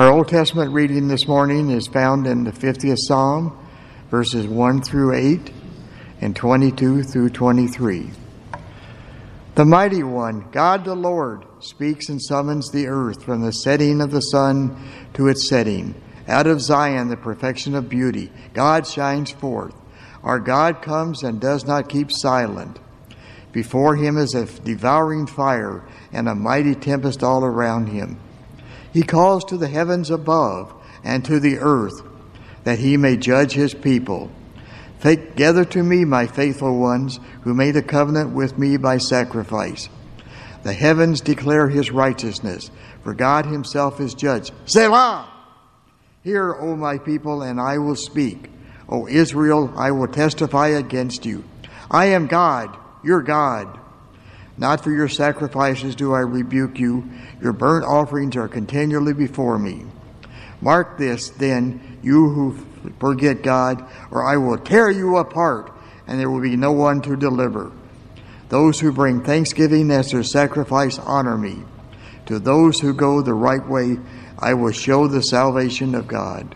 Our Old Testament reading this morning is found in the 50th Psalm, verses 1 through 8 and 22 through 23. The Mighty One, God the Lord, speaks and summons the earth from the setting of the sun to its setting. Out of Zion, the perfection of beauty, God shines forth. Our God comes and does not keep silent. Before him is a devouring fire and a mighty tempest all around him. He calls to the heavens above and to the earth, that he may judge his people. Gather to me, my faithful ones, who made a covenant with me by sacrifice. The heavens declare his righteousness, for God himself is judge. Selah! Hear, O my people, and I will speak. O Israel, I will testify against you. I am God, your God. Not for your sacrifices do I rebuke you. Your burnt offerings are continually before me. Mark this, then, you who forget God, or I will tear you apart, and there will be no one to deliver. Those who bring thanksgiving as their sacrifice honor me. To those who go the right way, I will show the salvation of God.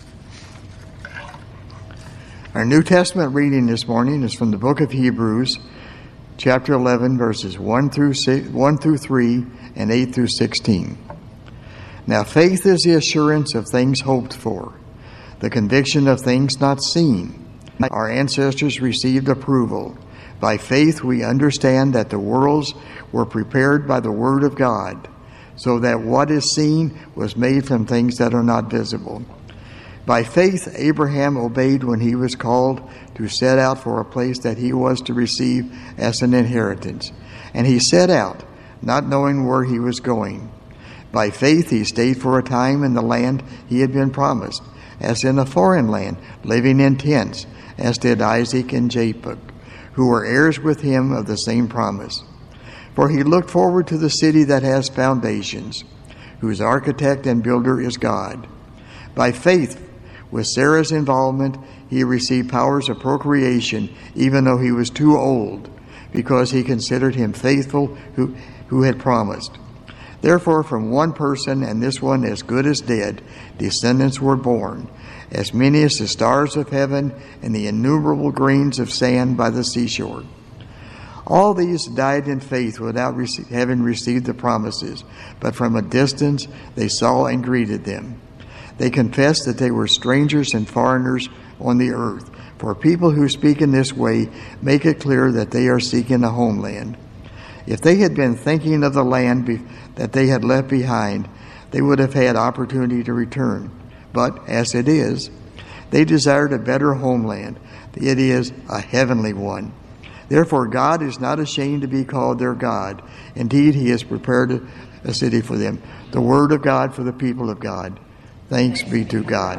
Our New Testament reading this morning is from the book of Hebrews, chapter 11, verses 1 through 3 and 8 through 16. Now faith is the assurance of things hoped for, the conviction of things not seen. Our ancestors received approval. By faith we understand that the worlds were prepared by the word of God, so that what is seen was made from things that are not visible. By faith Abraham obeyed when he was called to set out for a place that he was to receive as an inheritance. And he set out, not knowing where he was going. By faith he stayed for a time in the land he had been promised, as in a foreign land, living in tents, as did Isaac and Jacob, who were heirs with him of the same promise. For he looked forward to the city that has foundations, whose architect and builder is God. By faith, with Sarah's involvement, he received powers of procreation, even though he was too old, because he considered him faithful who had promised. Therefore, from one person, and this one as good as dead, descendants were born, as many as the stars of heaven and the innumerable grains of sand by the seashore. All these died in faith without having received the promises, but from a distance they saw and greeted them. They confessed that they were strangers and foreigners on the earth. For people who speak in this way make it clear that they are seeking a homeland. If they had been thinking of the land that they had left behind, they would have had opportunity to return. But as it is, they desired a better homeland. It is a heavenly one. Therefore, God is not ashamed to be called their God. Indeed, he has prepared a city for them. The word of God for the people of God. Thanks be to God.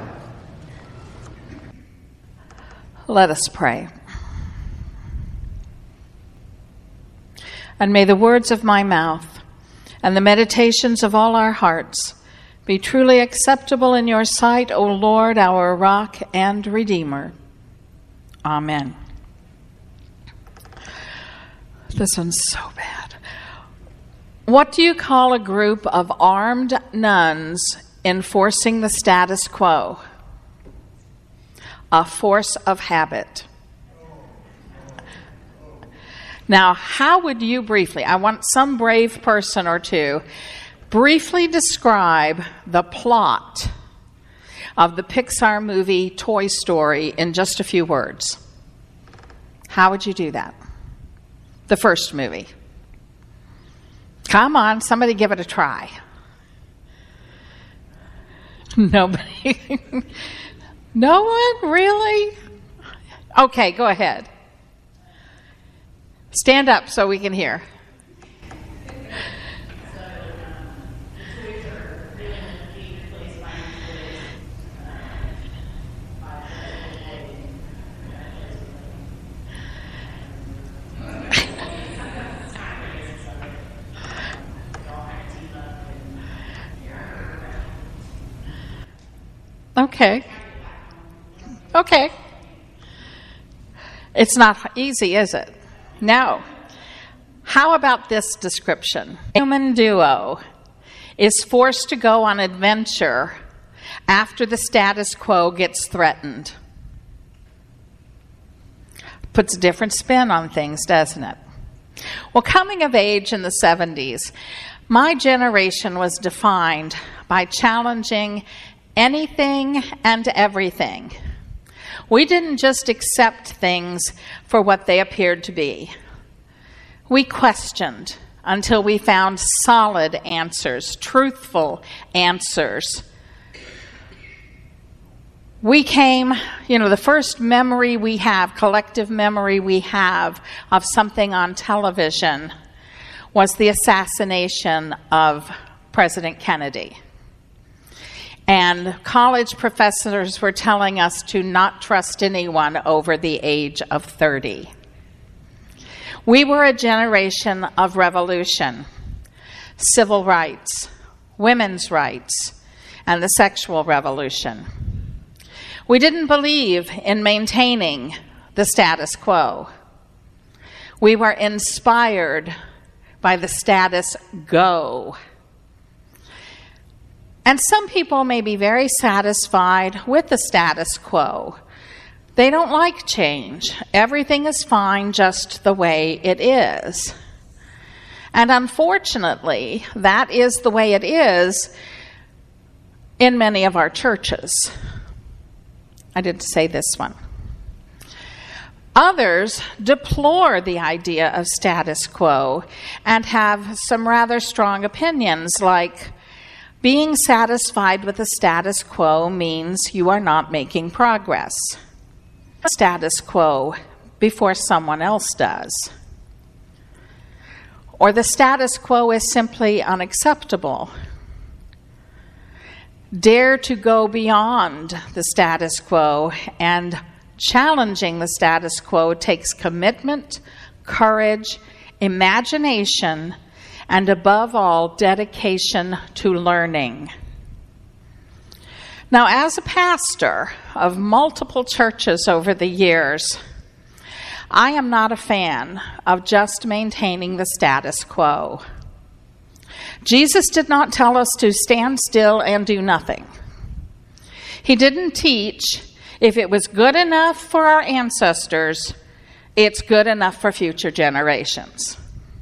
Let us pray. And may the words of my mouth and the meditations of all our hearts be truly acceptable in your sight, O Lord, our rock and redeemer. Amen. This one's so bad. What do you call a group of armed nuns enforcing the status quo? A force of habit. Now, how would you briefly, I want some brave person or two, briefly describe the plot of the Pixar movie Toy Story in just a few words? How would you do that? The first movie. Come on, somebody give it a try. Nobody? No one? Really? Okay, go ahead. Stand up so we can hear. Okay. It's not easy, is it? No. How about this description? A human duo is forced to go on adventure after the status quo gets threatened. Puts a different spin on things, doesn't it? Well, coming of age in the 70s, my generation was defined by challenging anything and everything. We didn't just accept things for what they appeared to be. We questioned until we found solid answers, truthful answers. We came, the first memory we have, collective memory we have of something on television was the assassination of President Kennedy. And college professors were telling us to not trust anyone over the age of 30. We were a generation of revolution, civil rights, women's rights, and the sexual revolution. We didn't believe in maintaining the status quo. We were inspired by the status go. And some people may be very satisfied with the status quo. They don't like change. Everything is fine just the way it is. And unfortunately, that is the way it is in many of our churches. I didn't say this one. Others deplore the idea of status quo and have some rather strong opinions, like being satisfied with the status quo means you are not making progress. Status quo before someone else does. Or the status quo is simply unacceptable. Dare to go beyond the status quo, and challenging the status quo takes commitment, courage, imagination, and above all, dedication to learning. Now, as a pastor of multiple churches over the years, I am not a fan of just maintaining the status quo. Jesus did not tell us to stand still and do nothing. He didn't teach if it was good enough for our ancestors, it's good enough for future generations.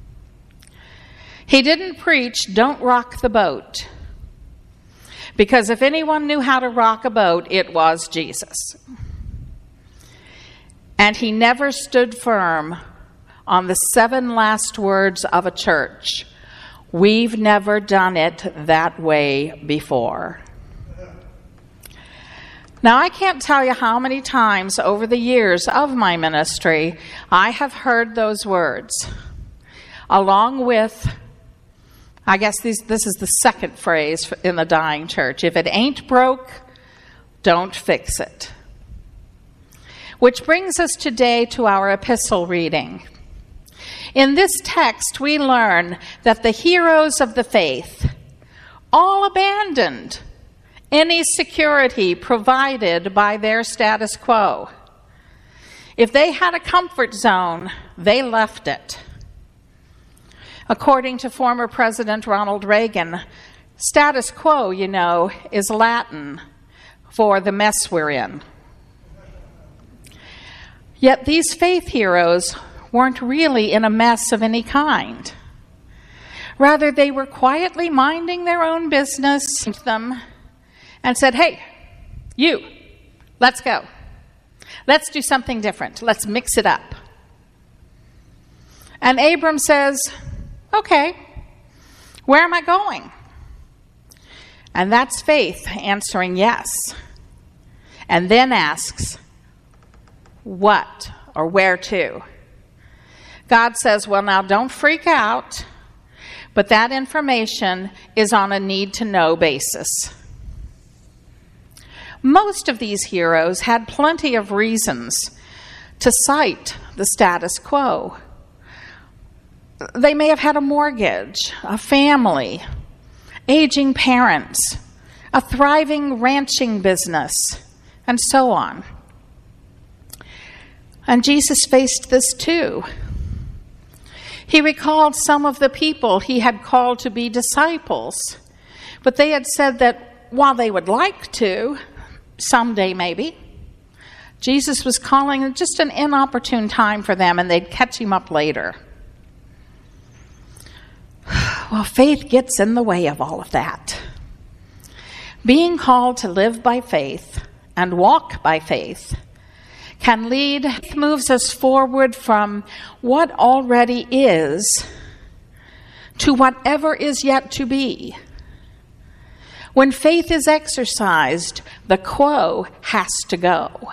He didn't preach, don't rock the boat. Because if anyone knew how to rock a boat, it was Jesus. And he never stood firm on the 7 last words of a church. We've never done it that way before. Now, I can't tell you how many times over the years of my ministry I have heard those words, along with, I guess this is the second phrase in the dying church, if it ain't broke, don't fix it. Which brings us today to our epistle reading. In this text, we learn that the heroes of the faith all abandoned any security provided by their status quo. If they had a comfort zone, they left it. According to former President Ronald Reagan, status quo, is Latin for the mess we're in. Yet these faith heroes weren't really in a mess of any kind. Rather, they were quietly minding their own business and said, hey, you, let's go. Let's do something different. Let's mix it up. And Abram says, okay, where am I going? And that's faith answering yes. And then asks, what or where to? God says, well, now don't freak out, but that information is on a need-to-know basis. Most of these heroes had plenty of reasons to cite the status quo. They may have had a mortgage, a family, aging parents, a thriving ranching business, and so on. And Jesus faced this too. He recalled some of the people he had called to be disciples But they had said that while they would like to, someday maybe, Jesus was calling it just an inopportune time for them, and they'd catch him up later. Well, faith gets in the way of all of that. Being called to live by faith and walk by faith can lead, moves us forward from what already is to whatever is yet to be. When faith is exercised, the quo has to go.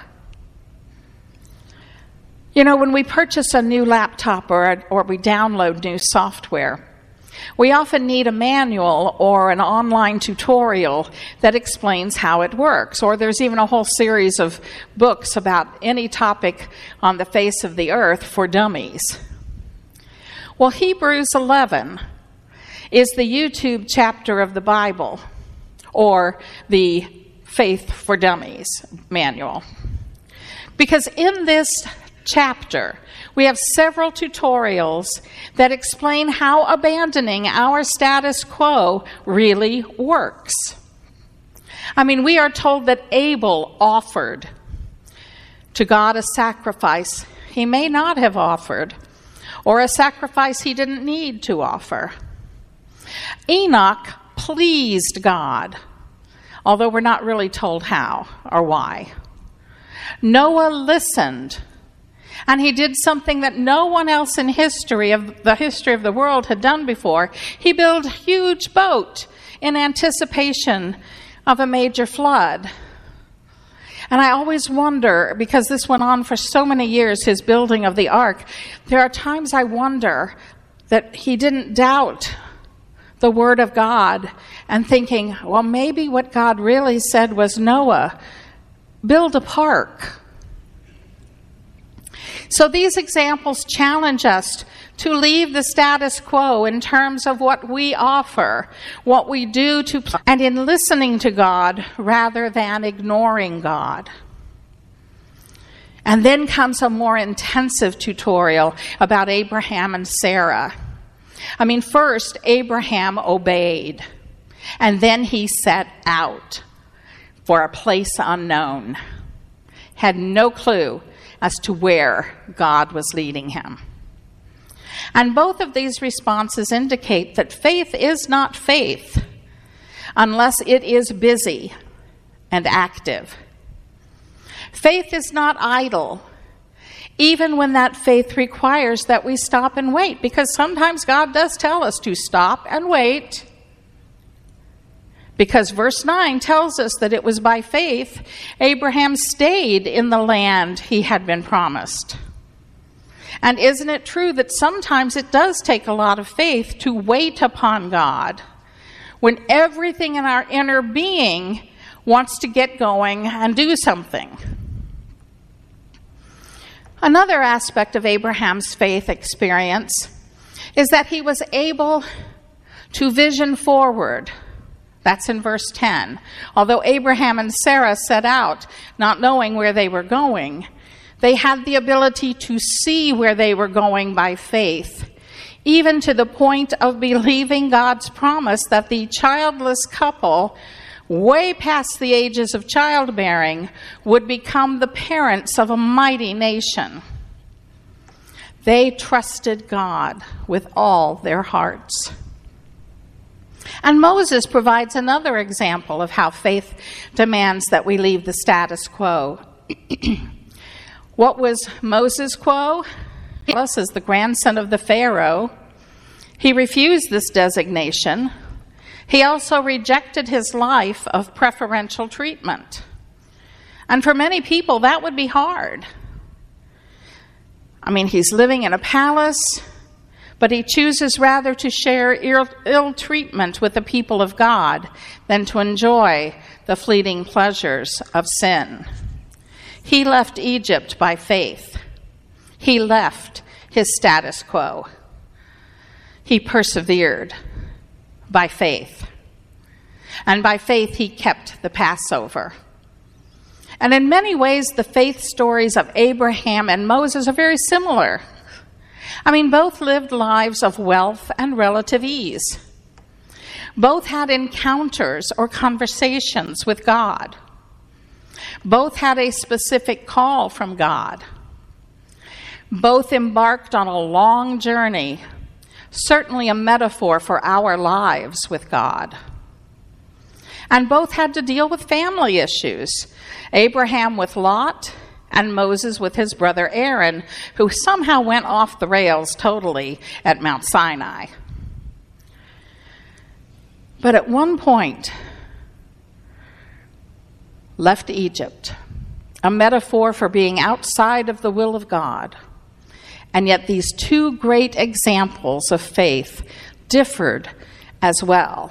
You know, when we purchase a new laptop or we download new software, we often need a manual or an online tutorial that explains how it works. Or there's even a whole series of books about any topic on the face of the earth for dummies. Well, Hebrews 11 is the YouTube chapter of the Bible, or the Faith for Dummies manual. Because in this chapter, we have several tutorials that explain how abandoning our status quo really works. I mean, we are told that Abel offered to God a sacrifice he may not have offered, or a sacrifice he didn't need to offer. Enoch pleased God, although we're not really told how or why. Noah listened, and he did something that no one else in the history of the world had done before. He built a huge boat in anticipation of a major flood. And I always wonder, because this went on for so many years, his building of the ark, there are times I wonder that he didn't doubt the word of God and thinking, well, maybe what God really said was, Noah, build a park. So these examples challenge us to leave the status quo in terms of what we offer, what we do and in listening to God rather than ignoring God. And then comes a more intensive tutorial about Abraham and Sarah. I mean, first, Abraham obeyed, and then he set out for a place unknown, had no clue as to where God was leading him. And both of these responses indicate that faith is not faith unless it is busy and active. Faith is not idle, even when that faith requires that we stop and wait, because sometimes God does tell us to stop and wait. Because verse 9 tells us that it was by faith Abraham stayed in the land he had been promised. And isn't it true that sometimes it does take a lot of faith to wait upon God when everything in our inner being wants to get going and do something? Another aspect of Abraham's faith experience is that he was able to vision forward. That's in verse 10. Although Abraham and Sarah set out not knowing where they were going, they had the ability to see where they were going by faith, even to the point of believing God's promise that the childless couple, way past the ages of childbearing, would become the parents of a mighty nation. They trusted God with all their hearts. And Moses provides another example of how faith demands that we leave the status quo. What was Moses' quo? As the grandson of the Pharaoh, he refused this designation. He also rejected his life of preferential treatment. And for many people, that would be hard. I mean, he's living in a palace, but he chooses rather to share ill treatment with the people of God than to enjoy the fleeting pleasures of sin. He left Egypt by faith. He left his status quo. He persevered by faith. And by faith, he kept the Passover. And in many ways, the faith stories of Abraham and Moses are very similar. I mean, both lived lives of wealth and relative ease. Both had encounters or conversations with God. Both had a specific call from God. Both embarked on a long journey, certainly a metaphor for our lives with God. And both had to deal with family issues, Abraham with Lot and Moses with his brother Aaron, who somehow went off the rails totally at Mount Sinai. But at one point, left Egypt, a metaphor for being outside of the will of God. And yet these two great examples of faith differed as well.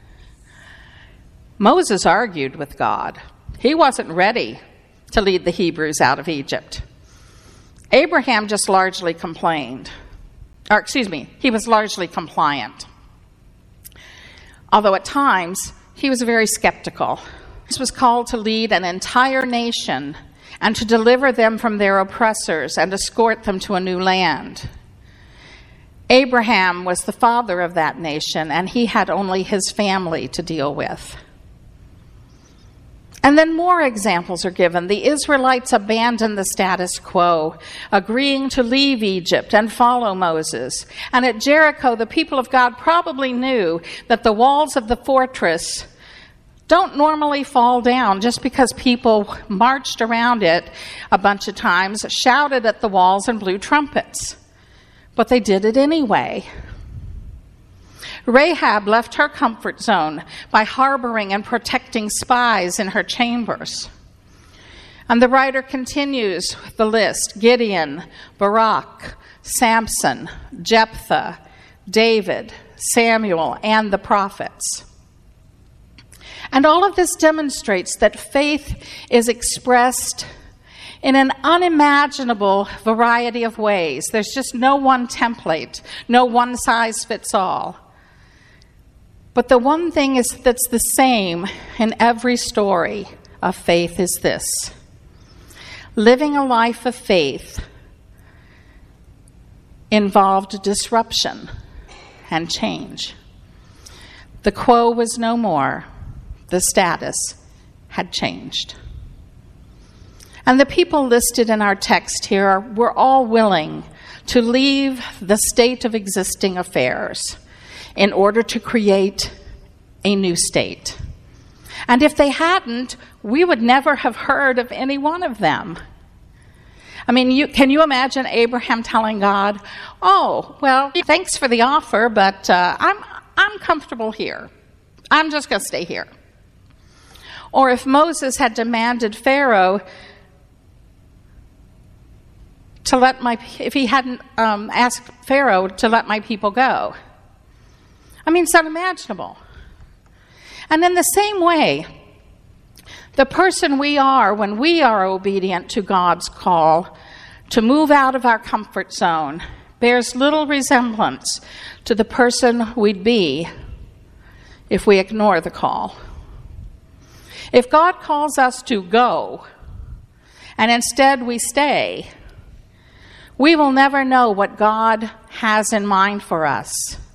Moses argued with God. He wasn't ready to lead the Hebrews out of Egypt. Abraham just largely complained. He was largely compliant. Although at times, he was very skeptical. He was called to lead an entire nation and to deliver them from their oppressors and escort them to a new land. Abraham was the father of that nation, and he had only his family to deal with. And then more examples are given. The Israelites abandoned the status quo, agreeing to leave Egypt and follow Moses. And at Jericho, the people of God probably knew that the walls of the fortress don't normally fall down just because people marched around it a bunch of times, shouted at the walls, and blew trumpets. But they did it anyway. Rahab left her comfort zone by harboring and protecting spies in her chambers. And the writer continues the list: Gideon, Barak, Samson, Jephthah, David, Samuel, and the prophets. And all of this demonstrates that faith is expressed in an unimaginable variety of ways. There's just no one template, no one size fits all. But the one thing that's the same in every story of faith is this: living a life of faith involved disruption and change. The quo was no more. The status had changed. And the people listed in our text here were all willing to leave the state of existing affairs in order to create a new state. And if they hadn't, we would never have heard of any one of them. I mean, can you imagine Abraham telling God, "Oh, well, thanks for the offer, but I'm comfortable here. I'm just going to stay here." Or if Moses had demanded Pharaoh if he hadn't asked Pharaoh to let my people go. I mean, it's unimaginable. And in the same way, the person we are when we are obedient to God's call to move out of our comfort zone bears little resemblance to the person we'd be if we ignore the call. If God calls us to go, and instead we stay, we will never know what God has in mind for us.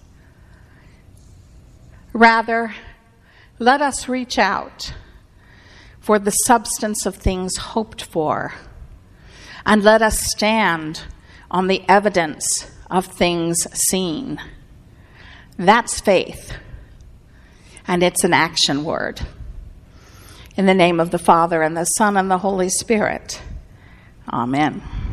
Rather, let us reach out for the substance of things hoped for, and let us stand on the evidence of things seen. That's faith, and it's an action word. In the name of the Father, and the Son, and the Holy Spirit. Amen.